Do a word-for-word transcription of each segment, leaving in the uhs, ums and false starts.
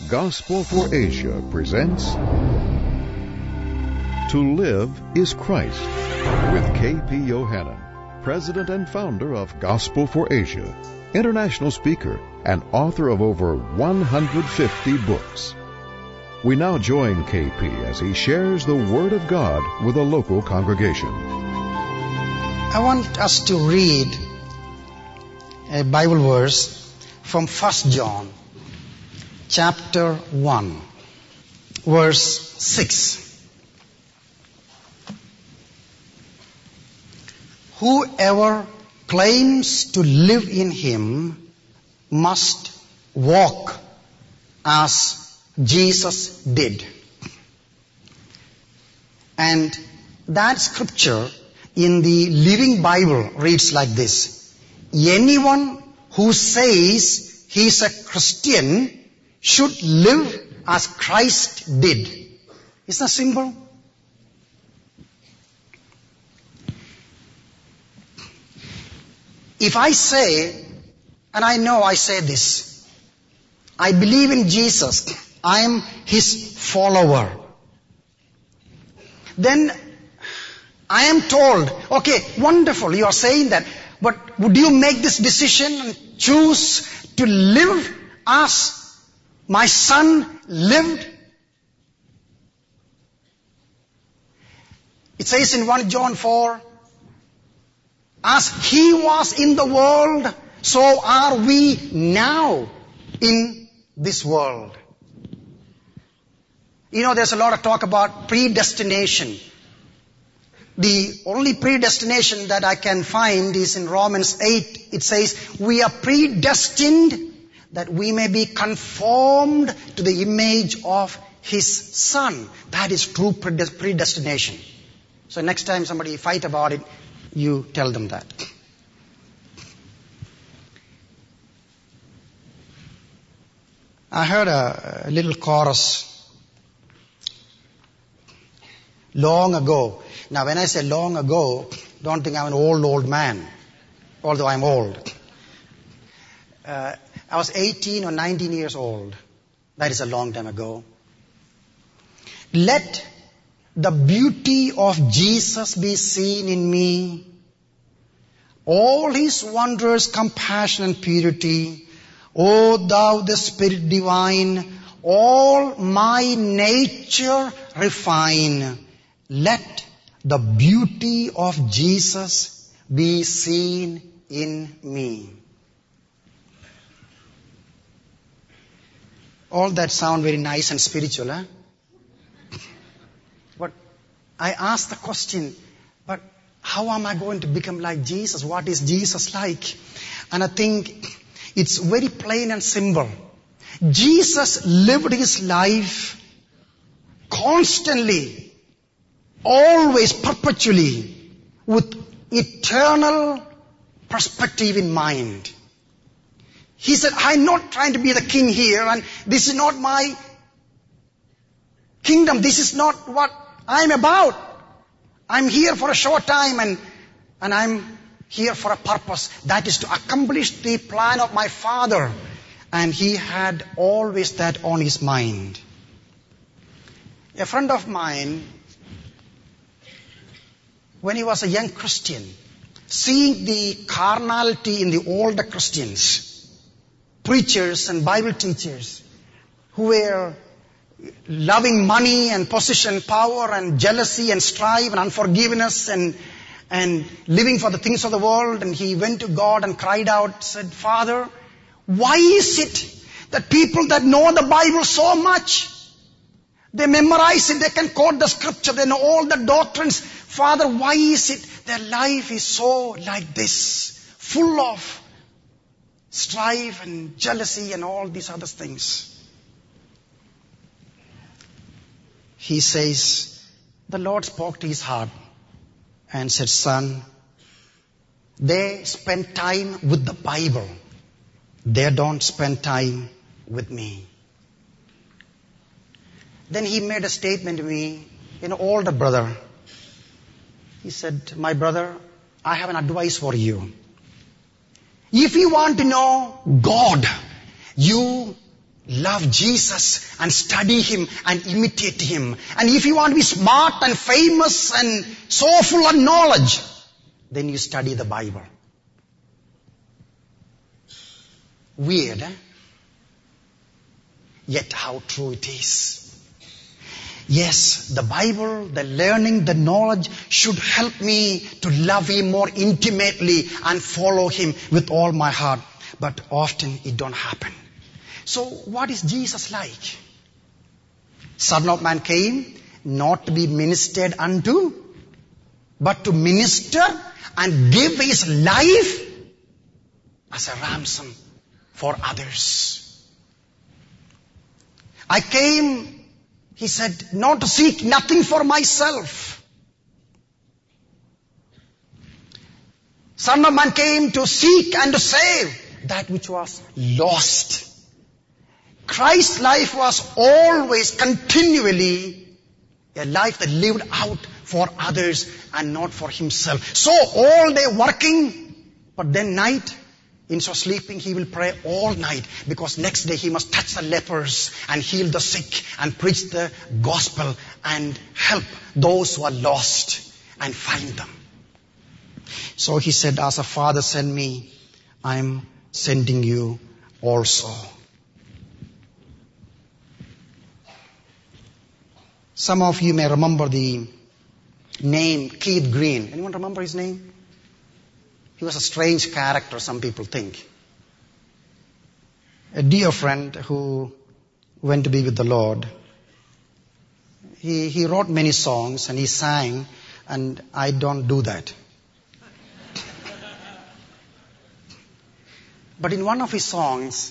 Gospel for Asia presents To Live is Christ with K P Yohannan, President and founder of Gospel for Asia, international speaker, and author of over one hundred fifty books. We now join K P as he shares the Word of God with a local congregation. I want us to read a Bible verse from First John chapter one, verse six. Whoever claims to live in him must walk as Jesus did. And that scripture in the Living Bible reads like this: anyone who says he's a Christian should live as Christ did. Isn't that simple? If I say, and I know I say this, I believe in Jesus, I am his follower, then I am told, okay, wonderful, you are saying that, but would you make this decision and choose to live as my son lived? It says in First John four, as he was in the world, so are we now in this world. You know, there's a lot of talk about predestination. The only predestination that I can find is in Romans eight. It says, we are predestined that we may be conformed to the image of his son. That is true predestination. So next time somebody fight about it, you tell them that. I heard a, a little chorus long ago. Now when I say long ago, don't think I'm an old, old man, although I'm old. Uh, I was eighteen or nineteen years old. That is a long time ago. Let the beauty of Jesus be seen in me, all his wondrous compassion and purity. O thou the Spirit divine, all my nature refine. Let the beauty of Jesus be seen in me. All that sound very nice and spiritual, huh? But I ask the question, but how am I going to become like Jesus? What is Jesus like? And I think it's very plain and simple. Jesus lived his life constantly, always, perpetually, with eternal perspective in mind. He said, I'm not trying to be the king here, and this is not my kingdom. This is not what I'm about. I'm here for a short time, and, and I'm here for a purpose. That is to accomplish the plan of my Father. And he had always that on his mind. A friend of mine, when he was a young Christian, seeing the carnality in the older Christians, preachers and Bible teachers, who were loving money and position, power and jealousy and strife and unforgiveness and, and living for the things of the world, and he went to God and cried out, said, Father, why is it that people that know the Bible so much, they memorize it, they can quote the scripture, they know all the doctrines. Father, why is it their life is so like this, full of strife and jealousy and all these other things? He says, the Lord spoke to his heart and said, son, they spend time with the Bible. They don't spend time with me. Then he made a statement to me, an older brother. He said, my brother, I have an advice for you. If you want to know God, you Love Jesus and study Him and imitate Him. And if you want to be smart and famous and so full of knowledge, then you study the Bible. Weird, eh? Yet how true it is. Yes, the Bible, the learning, the knowledge should help me to love Him more intimately and follow Him with all my heart. But often it don't happen. So what is Jesus like? Son of Man came not to be ministered unto, but to minister and give His life as a ransom for others. I came, He said, not to seek nothing for myself. Son of Man came to seek and to save that which was lost. Christ's life was always, continually, a life that lived out for others and not for Himself. So all day working, but then night, instead of sleeping, He will pray all night, because next day He must touch the lepers and heal the sick and preach the gospel and help those who are lost and find them. So He said, as a Father sent me, I am sending you also. Some of you may remember the name Keith Green. Anyone remember his name? He was a strange character, some people think. A dear friend who went to be with the Lord. He, he wrote many songs and he sang, and I don't do that. But in one of his songs,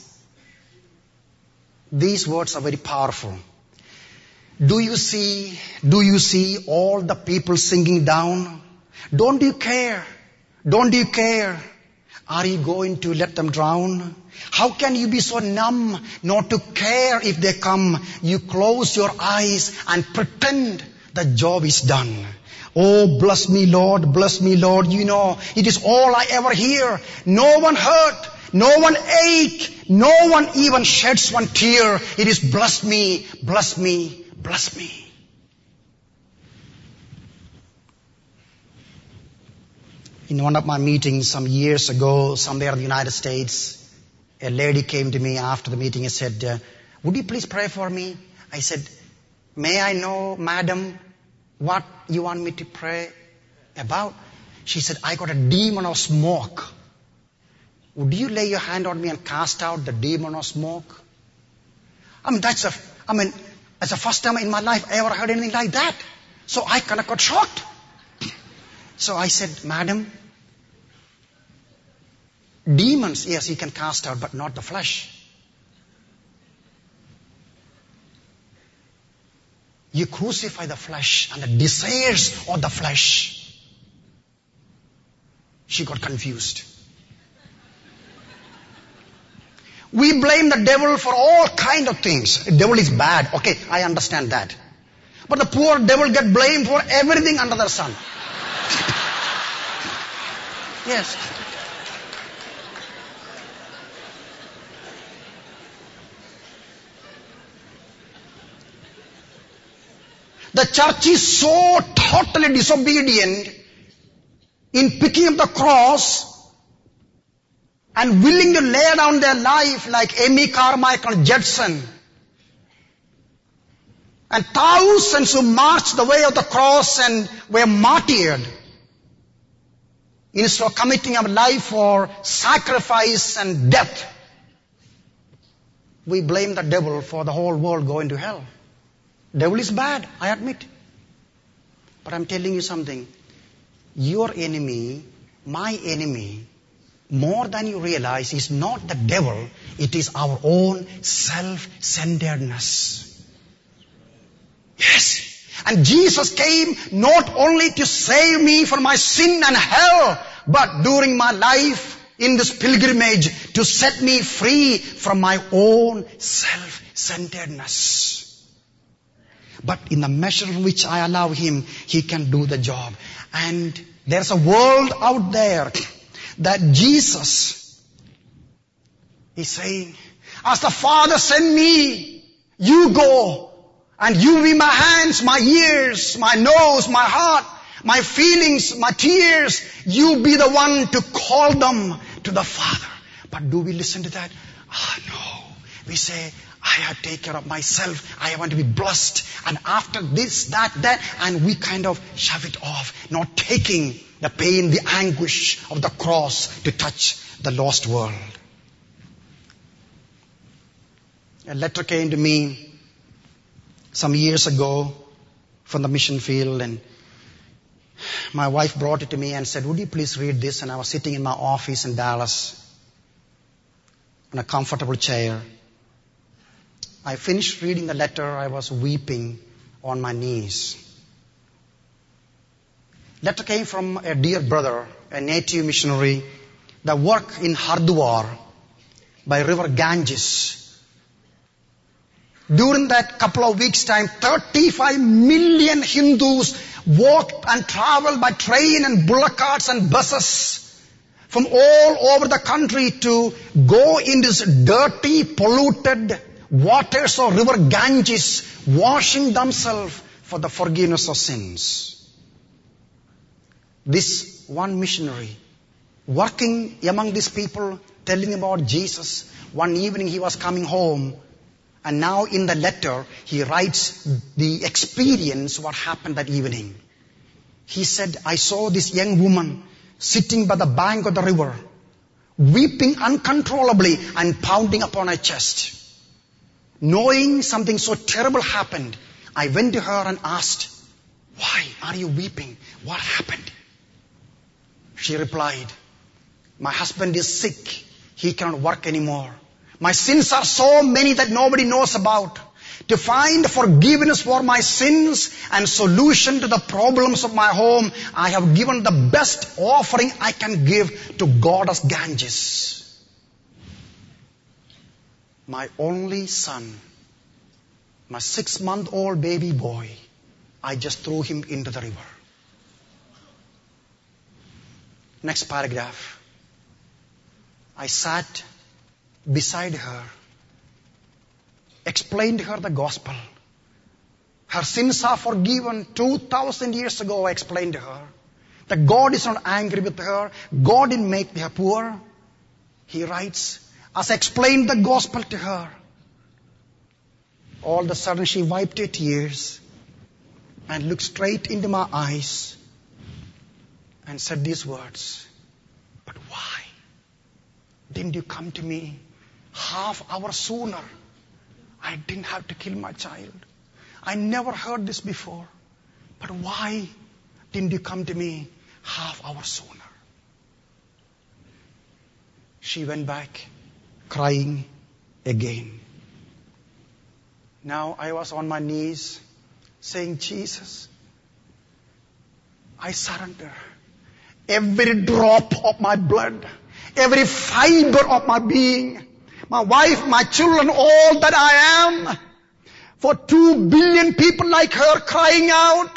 these words are very powerful. Do you see, do you see all the people sinking down? Don't you care? Don't you care? Are you going to let them drown? How can you be so numb not to care if they come? You close your eyes and pretend the job is done. Oh, bless me, Lord, bless me, Lord. You know, it is all I ever hear. No one hurt, no one ache, no one even sheds one tear. It is bless me, bless me, bless me. In one of my meetings some years ago, somewhere in the United States, a lady came to me after the meeting and said, uh, would you please pray for me? I said, may I know, madam, what you want me to pray about? She said, I got a demon of smoke. Would you lay your hand on me and cast out the demon of smoke? I mean, that's a, I mean, that's the first time in my life I ever heard anything like that. So I kind of got shocked. So I said, madam, demons, yes, you can cast out, but not the flesh. You crucify the flesh and the desires of the flesh. She got confused. We blame the devil for all kind of things. The devil is bad. Okay, I understand that. But the poor devil get blamed for everything under the sun. Yes. The church is so totally disobedient in picking up the cross and willing to lay down their life like Amy Carmichael Judson. And thousands who marched the way of the cross and were martyred. Instead of committing a life for sacrifice and death, we blame the devil for the whole world going to hell. Devil is bad, I admit. But I'm telling you something. Your enemy, my enemy, more than you realize, is not the devil. It is our own self-centeredness. Yes. And Jesus came not only to save me from my sin and hell, but during my life in this pilgrimage to set me free from my own self-centeredness. But in the measure in which I allow Him, He can do the job. And there's a world out there that Jesus is saying, As the Father sent me, you go. And you be my hands, my ears, my nose, my heart, my feelings, my tears. You be the one to call them to the Father. But do we listen to that? Ah, no. We say, I have to take care of myself. I want to be blessed. And after this, that, that, and we kind of shove it off, not taking the pain, the anguish of the cross to touch the lost world. A letter came to me some years ago from the mission field, and my wife brought it to me and said, would you please read this? And I was sitting in my office in Dallas in a comfortable chair. I finished reading the letter. I was weeping on my knees. Letter came from a dear brother, a native missionary that worked in Hardwar by river Ganges. During that couple of weeks' time, thirty-five million Hindus walked and traveled by train and bullock carts and buses from all over the country to go in this dirty, polluted waters of river Ganges, washing themselves for the forgiveness of sins. This one missionary, working among these people, telling about Jesus, one evening he was coming home, and now in the letter, he writes the experience, what happened that evening. He said, I saw this young woman sitting by the bank of the river, weeping uncontrollably and pounding upon her chest. Knowing something so terrible happened, I went to her and asked, why are you weeping? What happened? She replied, my husband is sick. He cannot work anymore. My sins are so many that nobody knows about. To find forgiveness for my sins and solution to the problems of my home, I have given the best offering I can give to Goddess Ganges. My only son, my six-month-old baby boy, I just threw him into the river. Next paragraph. I sat beside her, explained to her the gospel. Her sins are forgiven two thousand years ago, I explained to her. That God is not angry with her. God didn't make her poor. He writes, as I explained the gospel to her, all of a sudden she wiped her tears and looked straight into my eyes and said these words, but why didn't you come to me half hour sooner? I didn't have to kill my child. I never heard this before. But why didn't you come to me half hour sooner? She went back crying again. Now I was on my knees saying, Jesus, I surrender every drop of my blood, every fiber of my being, my wife, my children, all that I am, for two billion people like her crying out,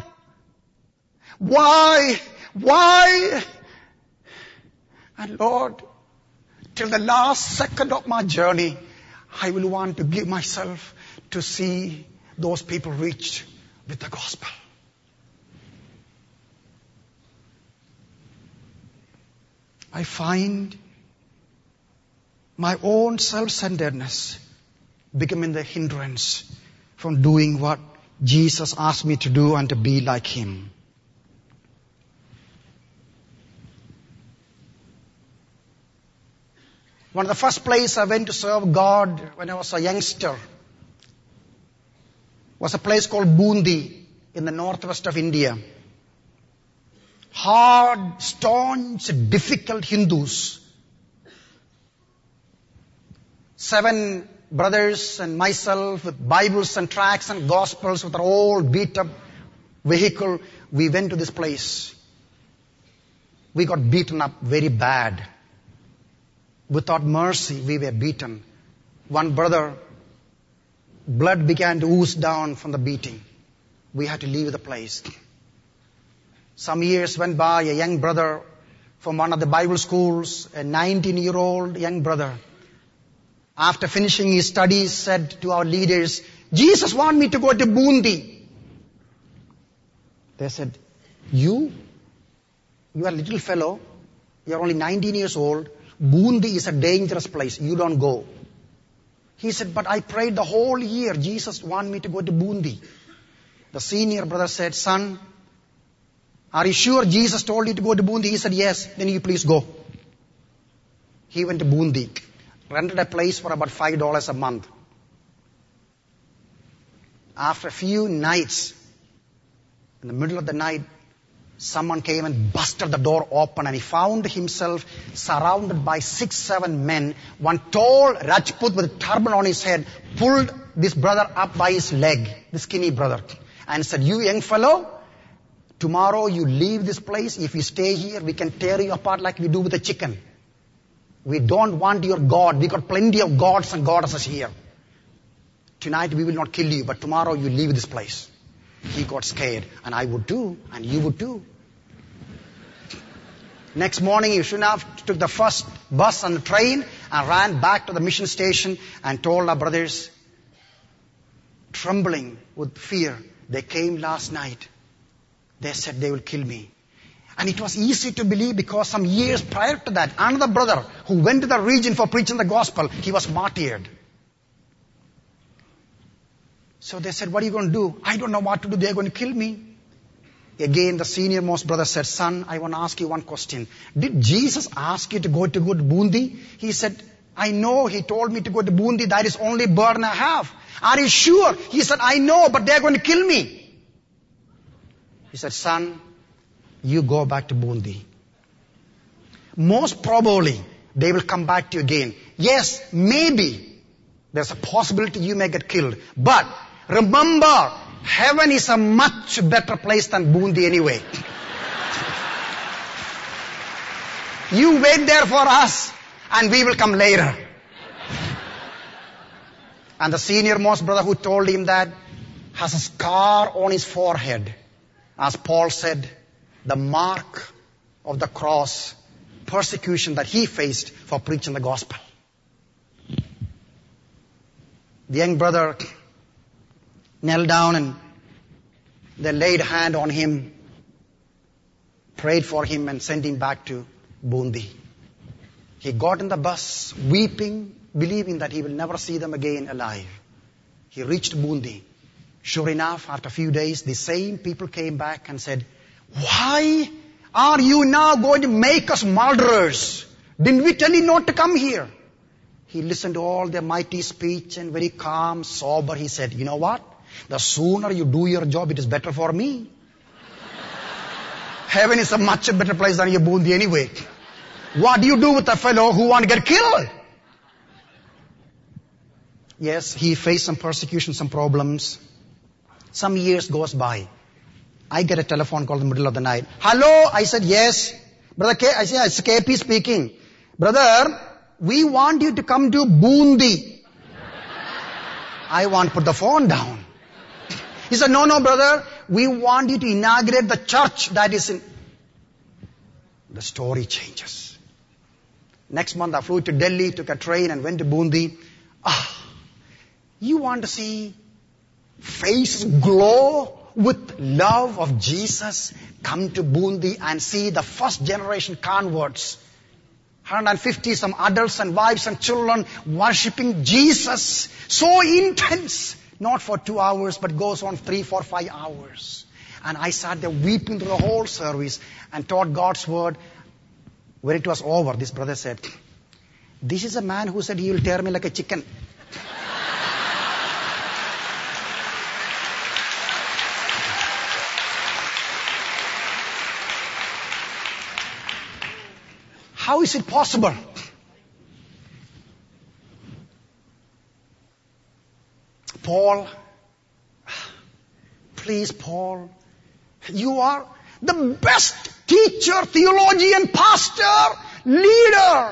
why, why? And Lord, till the last second of my journey, I will want to give myself to see those people reached with the gospel. I find my own self-centeredness becoming the hindrance from doing what Jesus asked me to do and to be like Him. One of the first places I went to serve God when I was a youngster was a place called Bundi in the northwest of India. Hard, staunch, difficult Hindus. Seven brothers and myself with Bibles and tracts and Gospels with our old beat up vehicle. We went to this place. We got beaten up very bad. Without mercy, we were beaten. One brother, blood began to ooze down from the beating. We had to leave the place. Some years went by, a young brother from one of the Bible schools, a nineteen-year-old young brother, after finishing his studies, said to our leaders, Jesus wants me to go to Bundi. They said, you? You are a little fellow. You are only nineteen years old. Bundi is a dangerous place. You don't go. He said, but I prayed the whole year. Jesus wants me to go to Bundi. The senior brother said, son, are you sure Jesus told you to go to Bundi? He said, yes. Then you please go. He went to Bundi. Rented a place for about five dollars a month. After a few nights, in the middle of the night, someone came and busted the door open, and he found himself surrounded by six, seven men. One tall Rajput with a turban on his head pulled this brother up by his leg, the skinny brother, and said, you young fellow, tomorrow you leave this place. If you stay here, we can tear you apart like we do with a chicken. We don't want your God. We got plenty of gods and goddesses here. Tonight we will not kill you, but tomorrow you leave this place. He got scared, and I would too, and you would too. Next morning, Yeshua took the first bus and the train and ran back to the mission station and told our brothers, trembling with fear, they came last night. They said they will kill me. And it was easy to believe because some years prior to that, another brother who went to the region for preaching the gospel, he was martyred. So they said, what are you going to do? I don't know what to do. They're going to kill me. Again, the senior most brother said, son, I want to ask you one question. Did Jesus ask you to go to good Bundi? He said, I know. He told me to go to Bundi. That is only burden I have. Are you sure? He said, I know, but they're going to kill me. He said, son, you go back to Bundi. Most probably, they will come back to you again. Yes, maybe there's a possibility you may get killed. But remember, heaven is a much better place than Bundi anyway. You wait there for us, and we will come later. And the senior most brother who told him that has a scar on his forehead. As Paul said, the mark of the cross, persecution that he faced for preaching the gospel. The young brother knelt down and they laid hand on him, prayed for him and sent him back to Bundi. He got in the bus weeping, believing that he will never see them again alive. He reached Bundi. Sure enough, after a few days, the same people came back and said, why are you now going to make us murderers? Didn't we tell you not to come here? He listened to all their mighty speech and very calm, sober. He said, you know what? The sooner you do your job, it is better for me. Heaven is a much better place than your Bundi anyway. What do you do with a fellow who want to get killed? Yes, he faced some persecution, some problems. Some years goes by. I get a telephone call in the middle of the night. Hello? I said, yes. Brother K, I said, it's K P speaking. Brother, we want you to come to Bundi. I want to put the phone down. He said, no, no, brother. We want you to inaugurate the church that is in... The story changes. Next month I flew to Delhi, took a train and went to Bundi. Ah, you want to see faces glow with love of Jesus? Come to Bundi and see the first generation converts. one hundred fifty some adults and wives and children worshipping Jesus. So intense. Not for two hours, but goes on three, four, five hours. And I sat there weeping through the whole service and taught God's word. When it was over, this brother said, this is a man who said he will tear me like a chicken. How is it possible? Paul, please, Paul, you are the best teacher, theologian, pastor, leader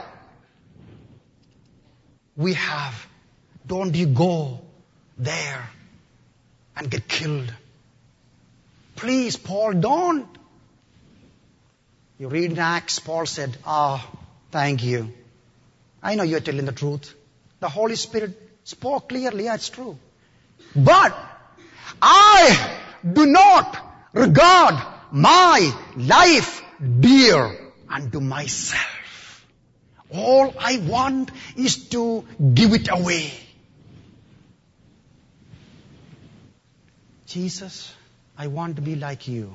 we have. Don't you go there and get killed. Please, Paul, don't. You read in Acts, Paul said, ah, oh, thank you. I know you're telling the truth. The Holy Spirit spoke clearly. Yeah, it's true. But I do not regard my life dear unto myself. All I want is to give it away. Jesus, I want to be like you.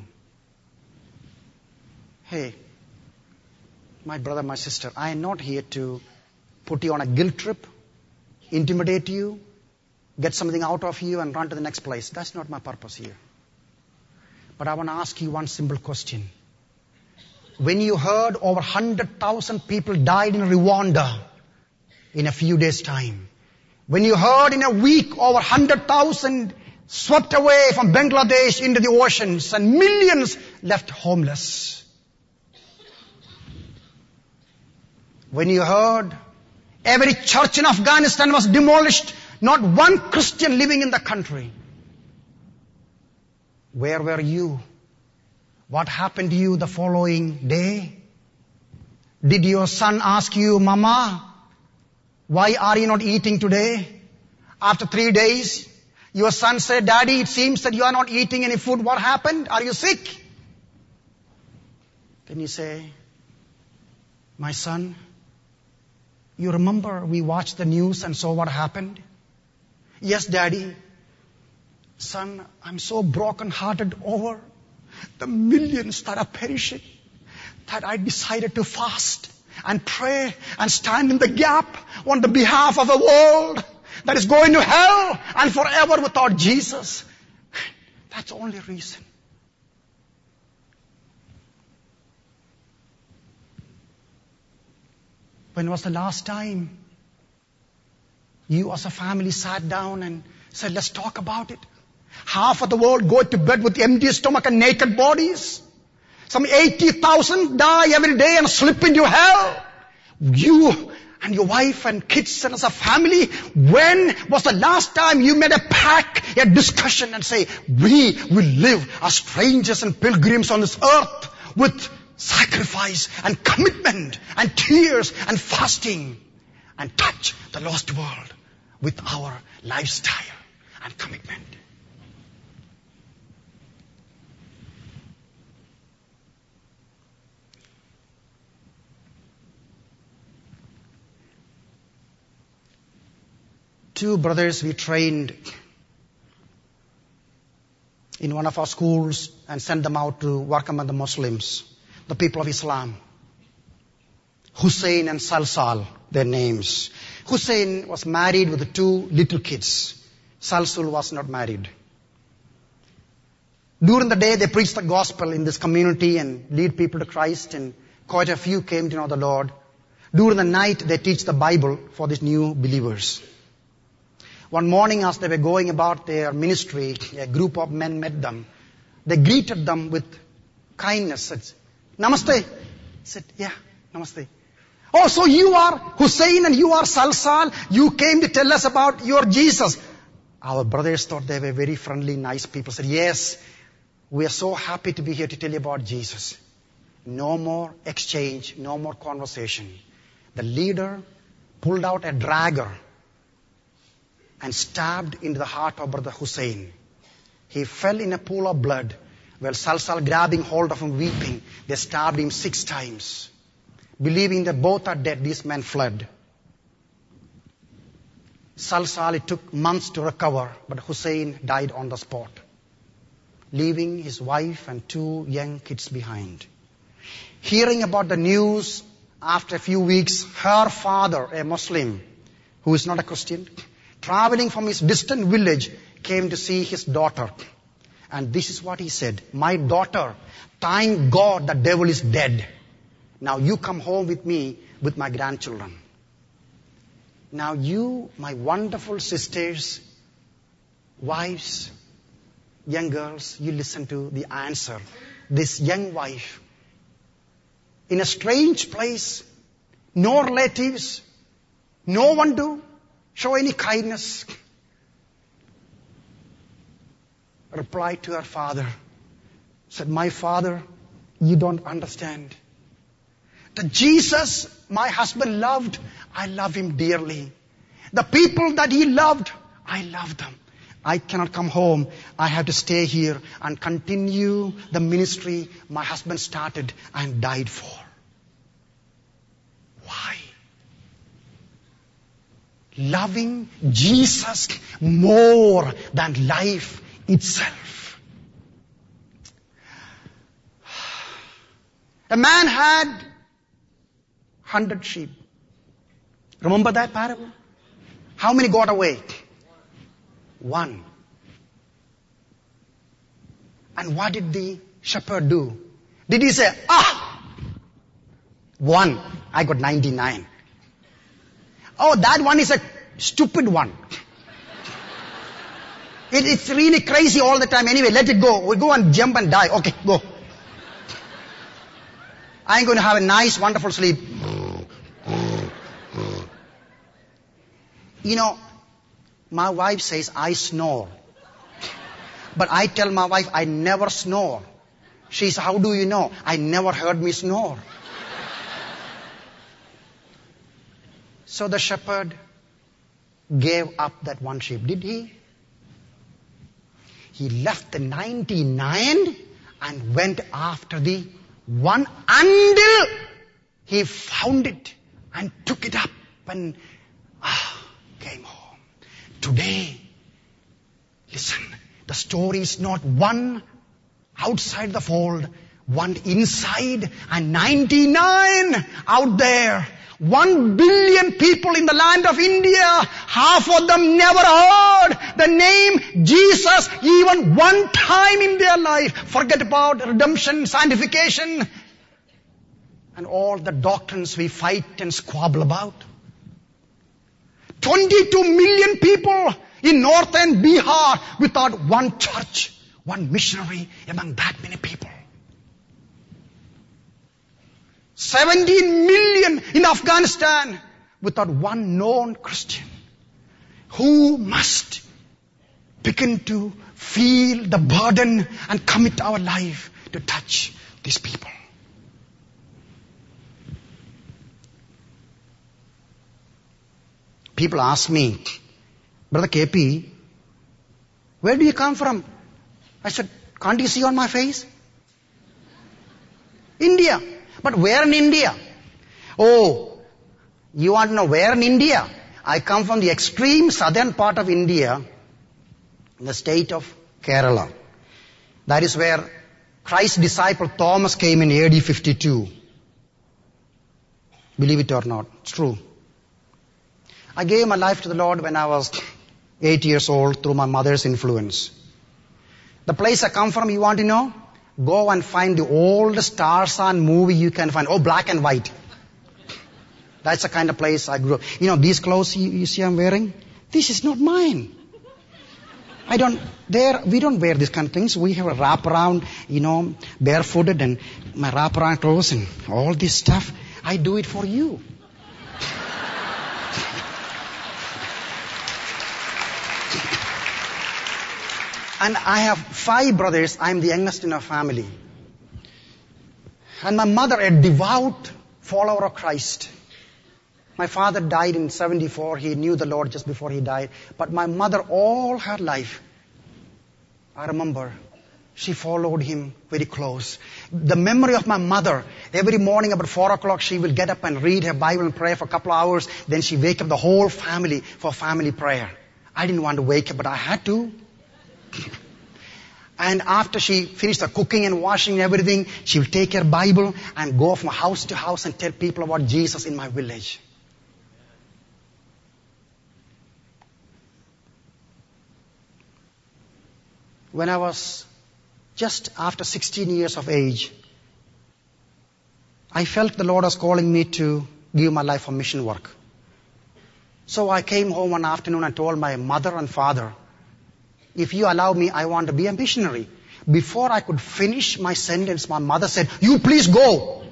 Hey, my brother, my sister, I am not here to put you on a guilt trip, intimidate you, get something out of you and run to the next place. That's not my purpose here. But I want to ask you one simple question. When you heard over one hundred thousand people died in Rwanda in a few days' time, when you heard in a week over one hundred thousand swept away from Bangladesh into the oceans and millions left homeless, when you heard every church in Afghanistan was demolished, not one Christian living in the country, where were you? What happened to you the following day? Did your son ask you, Mama, why are you not eating today? After three days, your son said, Daddy, it seems that you are not eating any food. What happened? Are you sick? Then you say, my son, you remember we watched the news and saw what happened? Yes, Daddy. Son, I'm so broken-hearted over the millions that are perishing that I decided to fast and pray and stand in the gap on the behalf of a world that is going to hell and forever without Jesus. That's the only reason. When was the last time you as a family sat down and said, let's talk about it? Half of the world go to bed with empty stomach and naked bodies. Some eighty thousand die every day and slip into hell. You and your wife and kids and as a family, when was the last time you made a pact, a discussion and say, we will live as strangers and pilgrims on this earth with sacrifice and commitment and tears and fasting and touch the lost world with our lifestyle and commitment? Two brothers we trained in one of our schools and sent them out to work among the Muslims, the people of Islam. Hussein and Salsal, their names. Hussein was married with two little kids. Salsul was not married. During the day they preached the gospel in this community and lead people to Christ, and quite a few came to know the Lord. During the night they teach the Bible for these new believers. One morning as they were going about their ministry, a group of men met them. They greeted them with kindness. Said, Namaste. Said, yeah, Namaste. Oh, so you are Hussein and you are Salsal. You came to tell us about your Jesus. Our brothers thought they were very friendly, nice people. Said, yes, we are so happy to be here to tell you about Jesus. No more exchange, no more conversation. The leader pulled out a dagger and stabbed into the heart of Brother Hussein. He fell in a pool of blood. Well, Salsal grabbing hold of him, weeping, they stabbed him six times. Believing that both are dead, these men fled. Salsal, it took months to recover, but Hussein died on the spot, leaving his wife and two young kids behind. Hearing about the news, after a few weeks, her father, a Muslim, who is not a Christian, traveling from his distant village, came to see his daughter. And this is what he said, my daughter, thank God the devil is dead. Now you come home with me with my grandchildren. Now you, my wonderful sisters, wives, young girls, you listen to the answer. This young wife, in a strange place, no relatives, no one to show any kindness, replied to her father, said, my father, you don't understand. The Jesus my husband loved, I love him dearly. The people that he loved, I love them. I cannot come home. I have to stay here and continue the ministry my husband started and died for. Why? Loving Jesus more than life itself. A man had hundred sheep. Remember that parable? How many got away? One. And what did the shepherd do? Did he say, ah, one, I got ninety-nine. Oh, that one is a stupid one. It, it's really crazy all the time. Anyway, let it go. We go and jump and die. Okay, go. I'm going to have a nice, wonderful sleep. You know, my wife says I snore. But I tell my wife I never snore. She says, how do you know? I never heard me snore. So the shepherd gave up that one sheep. Did he? He left the ninety-nine and went after the one until he found it and took it up and ah, came home. Today, listen, the story is not one outside the fold, one inside and ninety-nine out there. One billion people in the land of India, half of them never heard the name Jesus even one time in their life. Forget about redemption, sanctification, and all the doctrines we fight and squabble about. twenty-two million people in northern Bihar without one church, one missionary among that many people. seventeen million in Afghanistan without one known Christian. Who must begin to feel the burden and commit our life to touch these people? People ask me, Brother K P, where do you come from? I said, can't you see on my face? India. But where in India? Oh, you want to know where in India? I come from the extreme southern part of India, in the state of Kerala. That is where Christ's disciple Thomas came in A D fifty-two. Believe it or not, it's true. I gave my life to the Lord when I was eight years old through my mother's influence. The place I come from, you want to know? Go and find the oldest Tarzan movie you can find. Oh, black and white. That's the kind of place I grew up. You know, these clothes you, you see I'm wearing? This is not mine. I don't, there, we don't wear these kind of things. We have a wraparound, you know, barefooted and my wraparound clothes and all this stuff. I do it for you. And I have five brothers. I'm the youngest in our family. And my mother, a devout follower of Christ. My father died in seventy-four. He knew the Lord just before he died. But my mother, all her life, I remember, she followed him very close. The memory of my mother, every morning about four o'clock, she will get up and read her Bible and pray for a couple of hours. Then she wake up the whole family for family prayer. I didn't want to wake up, but I had to. And after she finished the cooking and washing and everything, she will take her Bible and go from house to house and tell people about Jesus in my village. When I was just after sixteen years of age, I felt the Lord was calling me to give my life for mission work. So I came home one afternoon and told my mother and father, if you allow me, I want to be a missionary. Before I could finish my sentence, my mother said, you please go.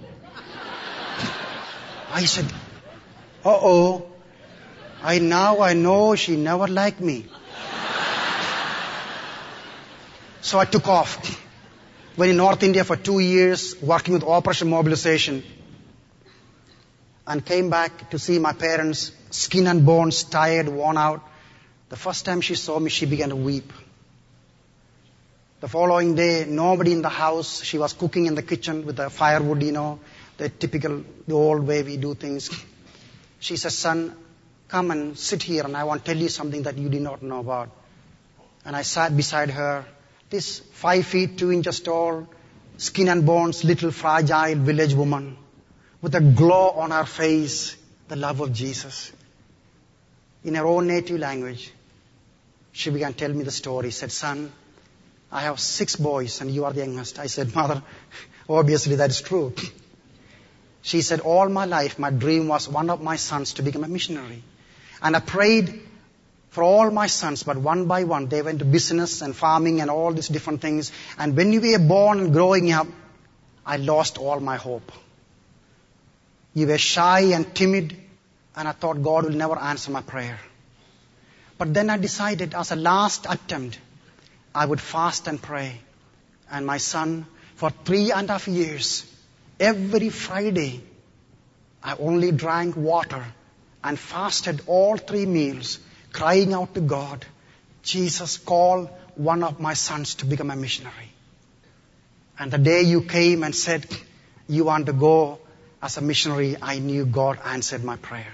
I said, uh-oh, I now I know she never liked me. So I took off. Went in North India for two years, working with Operation Mobilization. and came back to see my parents, skin and bones, tired, worn out. The first time she saw me, she began to weep. The following day, nobody in the house. She was cooking in the kitchen with the firewood, you know, the typical, the old way we do things. She says, son, come and sit here and I want to tell you something that you did not know about. And I sat beside her. This five feet, two inches tall, skin and bones, little fragile village woman with a glow on her face, the love of Jesus. In her own native language, she began to tell me the story. Said, son, I have six boys and you are the youngest. I said, mother, obviously that is true. She said, all my life, my dream was one of my sons to become a missionary. And I prayed for all my sons, but one by one, they went to business and farming and all these different things. And when you were born and growing up, I lost all my hope. You were shy and timid, and I thought God will never answer my prayer. But then I decided as a last attempt, I would fast and pray. And my son, for three and a half years, every Friday, I only drank water and fasted all three meals, crying out to God, Jesus, call one of my sons to become a missionary. And the day you came and said, you want to go as a missionary, I knew God answered my prayer.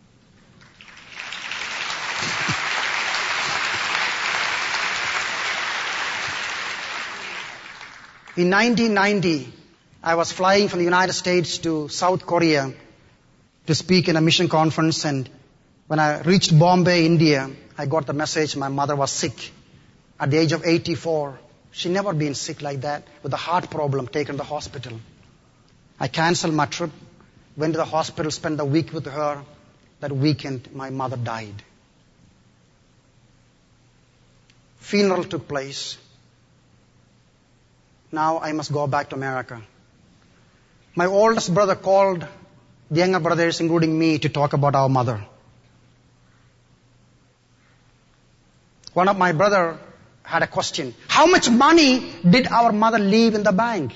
In nineteen ninety, I was flying from the United States to South Korea to speak in a mission conference, and when I reached Bombay, India, I got the message my mother was sick at the age of eighty-four. She never been sick like that, with a heart problem, taken to the hospital. I canceled my trip, went to the hospital, spent the week with her. That weekend, my mother died. Funeral took place. Now I must go back to America. My oldest brother called the younger brothers, including me, to talk about our mother. One of my brother had a question. How much money did our mother leave in the bank?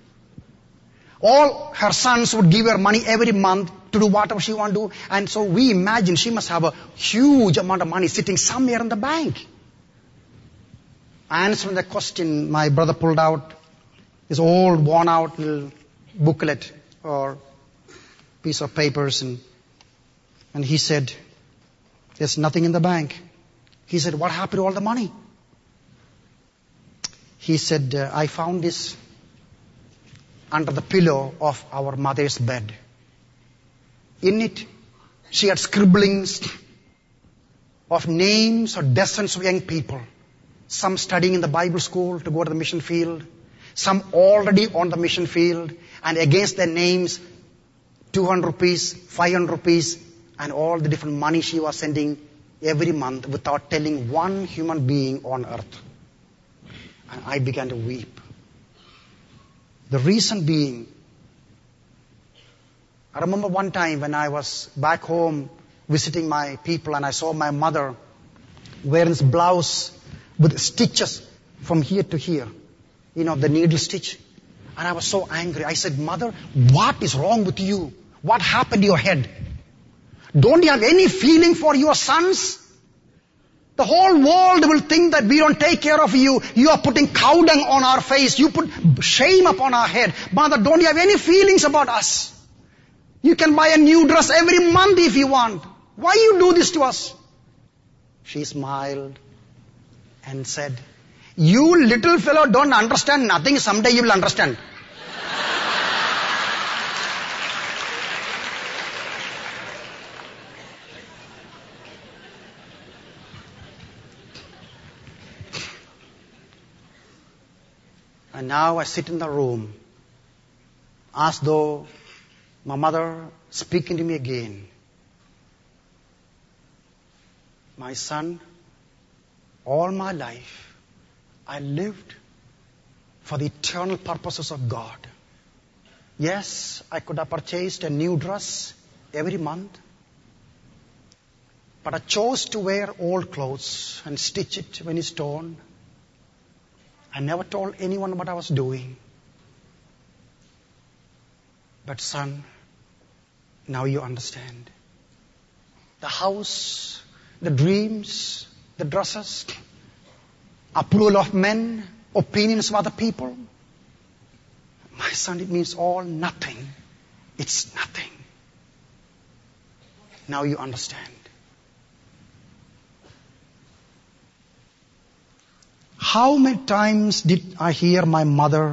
All her sons would give her money every month to do whatever she want to do. And so we imagine she must have a huge amount of money sitting somewhere in the bank. Answering the question, my brother pulled out his old, worn out little booklet or piece of papers, and, and he said, there's nothing in the bank. He said, what happened to all the money? He said, uh, I found this under the pillow of our mother's bed. In it, she had scribblings of names of dozens of young people. Some studying in the Bible school to go to the mission field. Some already on the mission field. And against their names, two hundred rupees, five hundred rupees, and all the different money she was sending every month without telling one human being on earth. And I began to weep. The reason being, I remember one time when I was back home visiting my people and I saw my mother wearing this blouse with stitches from here to here. You know, the needle stitch. And I was so angry. I said, Mother, what is wrong with you? What happened to your head? Don't you have any feeling for your sons? The whole world will think that we don't take care of you. You are putting cow dung on our face. You put shame upon our head. Mother, don't you have any feelings about us? You can buy a new dress every month if you want. Why you do this to us? She smiled and said, you little fellow don't understand nothing. Someday you will understand. And now I sit in the room as though my mother speaking to me again. My son, all my life, I lived for the eternal purposes of God. Yes, I could have purchased a new dress every month, but I chose to wear old clothes and stitch it when it's torn. I never told anyone what I was doing. But son, Now you understand. The house, the dreams, the dresses, approval of men, opinions of other people. My son, it means all nothing. It's nothing. Now you understand. How many times did I hear my mother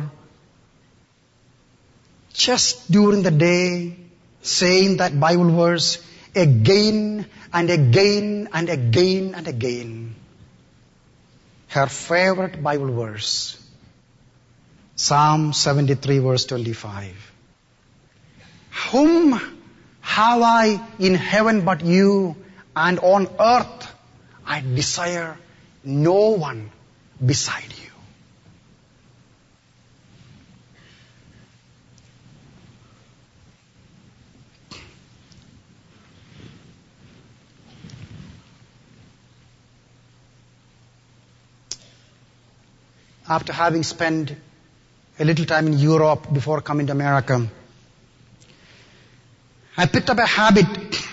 just during the day saying that Bible verse again and again and again and again. Her favorite Bible verse, Psalm seventy-three verse twenty-five. Whom have I in heaven but you, and on earth I desire no one beside you. After having spent a little time in Europe before coming to America, I picked up a habit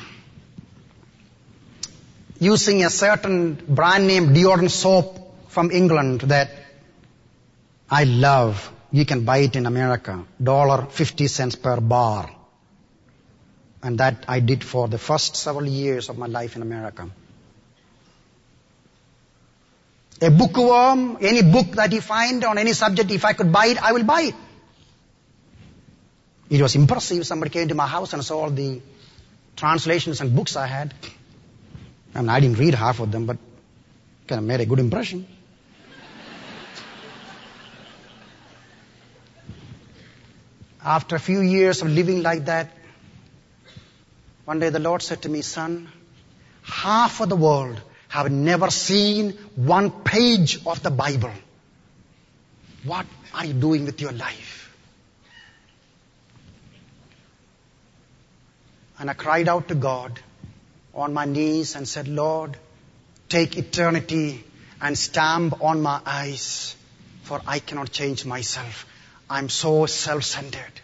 using a certain brand name deodorant soap from England that I love. You can buy it in America, one dollar fifty cents per bar. And that I did for the first several years of my life in America. A bookworm, any book that you find on any subject, if I could buy it, I will buy it. It was impressive. Somebody came to my house and saw all the translations and books I had. I mean, I didn't read half of them, but kind of made a good impression. After a few years of living like that, one day the Lord said to me, son, half of the world have never seen one page of the Bible. What are you doing with your life? And I cried out to God on my knees and said, Lord, take eternity and stamp on my eyes, for I cannot change myself. I'm so self-centered.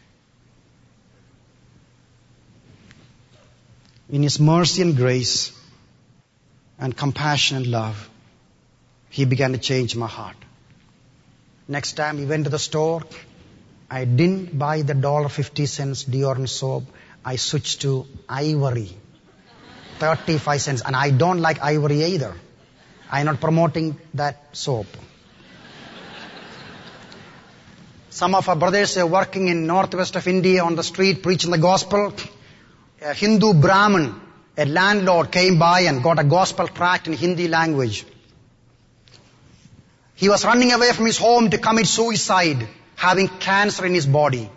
In His mercy and grace and compassion and love, He began to change my heart. Next time we went to the store, I didn't buy the one dollar fifty cents deodorant soap. I switched to Ivory, thirty-five cents. And I don't like Ivory either. I'm not promoting that soap. Some of our brothers are working in northwest of India on the street preaching the gospel. A Hindu Brahmin, a landlord, came by and got a gospel tract in Hindi language. He was running away from his home to commit suicide, having cancer in his body.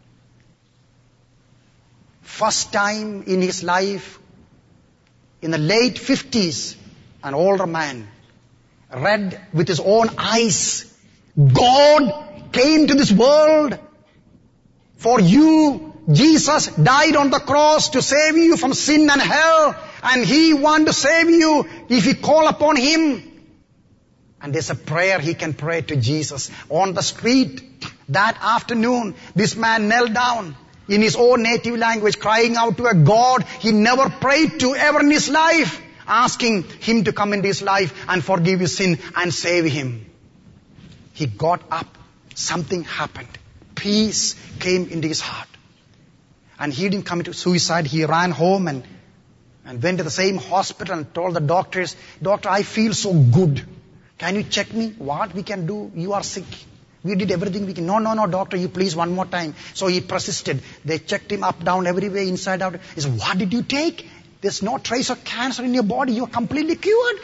First time in his life, in the late fifties, an older man read with his own eyes, God came to this world for you. Jesus died on the cross to save you from sin and hell, and He wants to save you if you call upon Him. And there's a prayer he can pray to Jesus. On the street that afternoon, this man knelt down in his own native language, crying out to a God he never prayed to ever in his life, asking Him to come into his life and forgive his sin and save him. He got up. Something happened. Peace came into his heart. And he didn't commit suicide. He ran home and, and went to the same hospital and told the doctors, Doctor, I feel so good. Can you check me? What we can do? You are sick. We did everything we can. No, no, no, doctor, you please one more time. So he persisted. They checked him up, down, every way, inside out. He said, what did you take? There's no trace of cancer in your body. You're completely cured.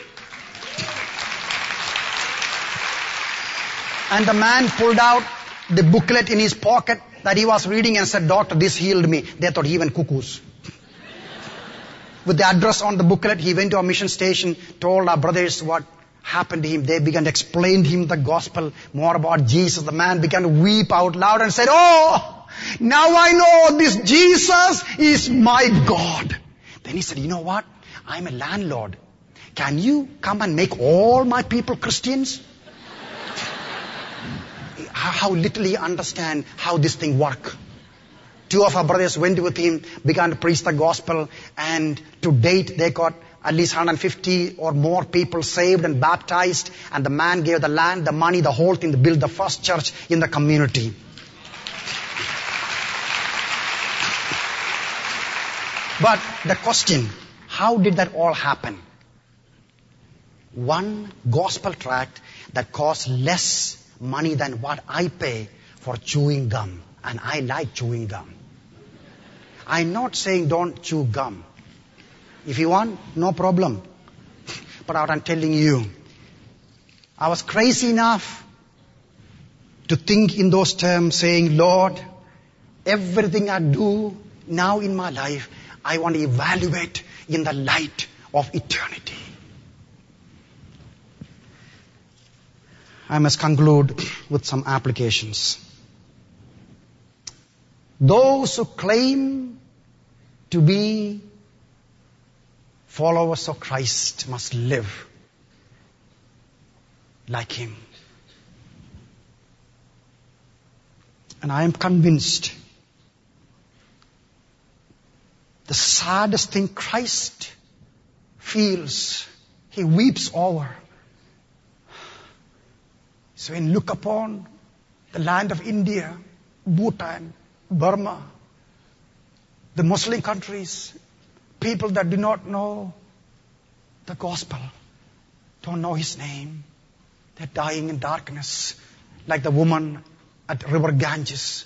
And the man pulled out the booklet in his pocket that he was reading and said, Doctor, this healed me. They thought he went cuckoos. With the address on the booklet, he went to a mission station, told our brothers what happened to him. They began to explain to him the gospel, more about Jesus. The man began to weep out loud and said, oh, now I know this Jesus is my God. Then he said, you know what? I'm a landlord. Can you come and make all my people Christians? How little he understand how this thing work. Two of our brothers went with him, began to preach the gospel, and to date they got at least one hundred fifty or more people saved and baptized, and the man gave the land, the money, the whole thing to build the first church in the community. But the question, how did that all happen? One gospel tract that costs less money than what I pay for chewing gum. And I like chewing gum. I'm not saying don't chew gum. If you want, no problem. But what I'm telling you, I was crazy enough to think in those terms, saying, Lord, everything I do now in my life, I want to evaluate in the light of eternity. I must conclude with some applications. Those who claim to be followers of Christ must live like Him. And I am convinced the saddest thing Christ feels, He weeps over, is when you look upon the land of India, Bhutan, Burma, the Muslim countries, people that do not know the gospel, don't know His name. They're dying in darkness, like the woman at River Ganges.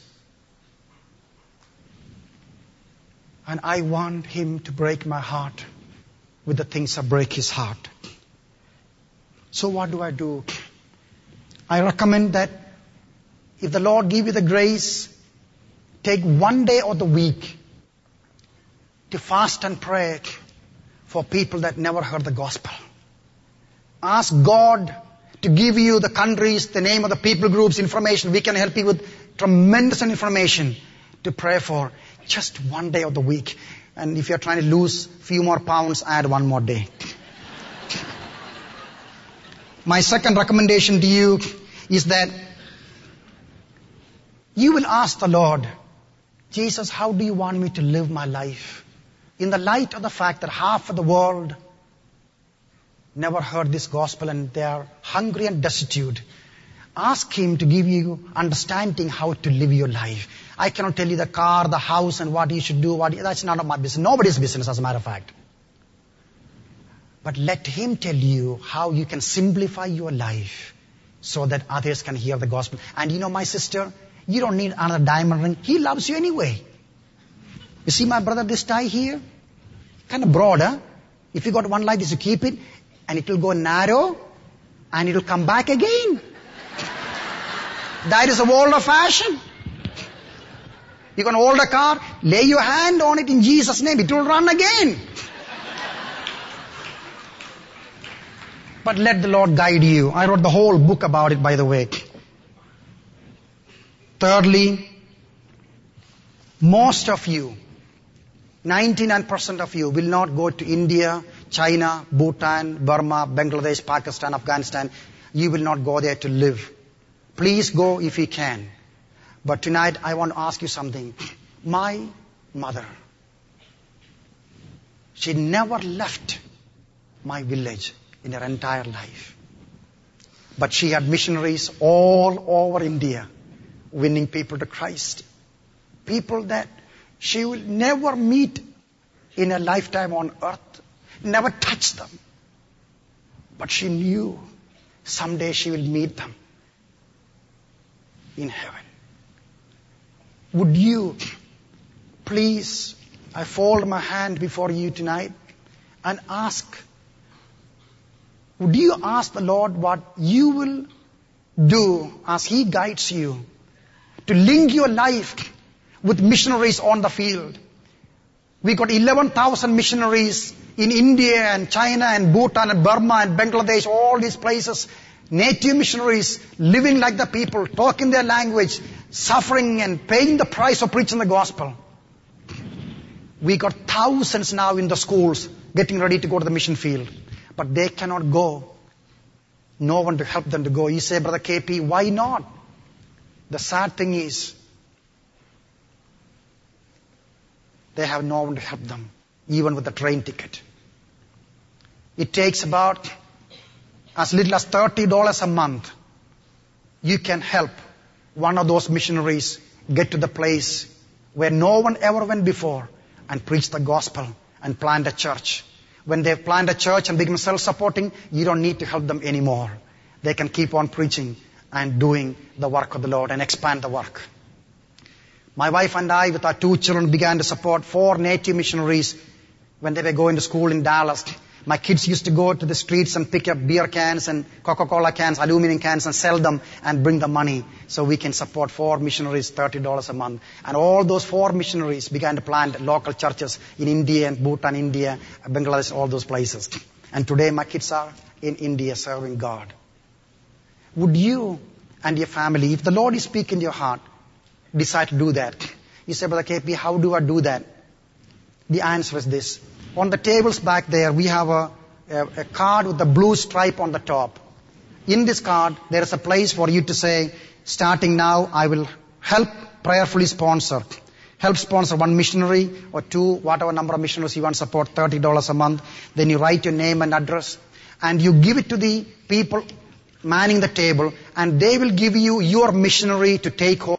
And I want Him to break my heart with the things that break His heart. So what do I do? I recommend that if the Lord give you the grace, take one day of the week to fast and pray for people that never heard the gospel. Ask God to give you the countries, the name of the people groups, information. We can help you with tremendous information to pray for. Just one day of the week. And if you're trying to lose a few more pounds, add one more day. My second recommendation to you is that you will ask the Lord, Jesus, how do you want me to live my life? In the light of the fact that half of the world never heard this gospel and they are hungry and destitute, ask Him to give you understanding how to live your life. I cannot tell you the car, the house, and what you should do. What that's none of my business. Nobody's business, as a matter of fact. But let Him tell you how you can simplify your life so that others can hear the gospel. And you know, my sister, you don't need another diamond ring. He loves you anyway. You see my brother, this tie here? Kind of broad, huh? If you got one like this, you keep it, and it will go narrow, and it will come back again. That is a world of fashion. You can hold a car, lay your hand on it in Jesus' name, it will run again. But let the Lord guide you. I wrote the whole book about it, by the way. Thirdly, most of you, ninety-nine percent of you will not go to India, China, Bhutan, Burma, Bangladesh, Pakistan, Afghanistan. You will not go there to live. Please go if you can. But tonight I want to ask you something. My mother, she never left my village in her entire life. But she had missionaries all over India, winning people to Christ. People that she will never meet in a lifetime on earth, never touch them. But she knew someday she will meet them in heaven. Would you please, I fold my hand before you tonight and ask, would you ask the Lord what you will do as He guides you to link your life with missionaries on the field? We got eleven thousand missionaries in India and China and Bhutan and Burma and Bangladesh, all these places. Native missionaries living like the people, talking their language, suffering and paying the price of preaching the gospel. We got thousands now in the schools getting ready to go to the mission field. But they cannot go. No one to help them to go. You say, Brother K P, why not? The sad thing is, they have no one to help them, even with the train ticket. It takes about as little as thirty dollars a month. You can help one of those missionaries get to the place where no one ever went before and preach the gospel and plant a church. When they plant a church and become self-supporting, you don't need to help them anymore. They can keep on preaching and doing the work of the Lord and expand the work. My wife and I, with our two children, began to support four native missionaries when they were going to school in Dallas. My kids used to go to the streets and pick up beer cans and Coca-Cola cans, aluminum cans, and sell them and bring the money so we can support four missionaries, thirty dollars a month. And all those four missionaries began to plant local churches in India and Bhutan, India, Bangladesh, all those places. And today my kids are in India serving God. Would you and your family, if the Lord is speaking to your heart, decide to do that? You say, Brother K P, how do I do that? The answer is this. On the tables back there, we have a, a, a card with a blue stripe on the top. In this card, there is a place for you to say, starting now, I will help prayerfully sponsor. Help sponsor one missionary or two, whatever number of missionaries you want to support, thirty dollars a month. Then you write your name and address, and you give it to the people manning the table, and they will give you your missionary to take home.